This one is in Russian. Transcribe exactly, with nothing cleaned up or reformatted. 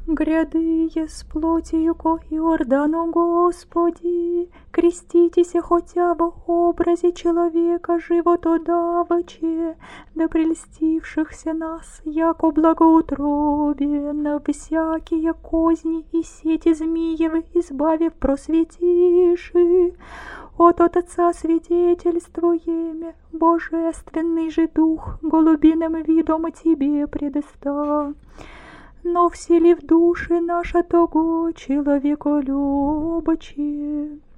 Гряды с плотью ко Иордану, Господи, креститесь хотя в образе человека живото даваче, да прельстившихся нас, яко благоутробие, на всякие козни и сети змеевы избавив просветиши. От Отца свидетельствуеме, Божественный же Дух голубиным видом Тебе предоста. Но всели в души наша того человеколюбоче.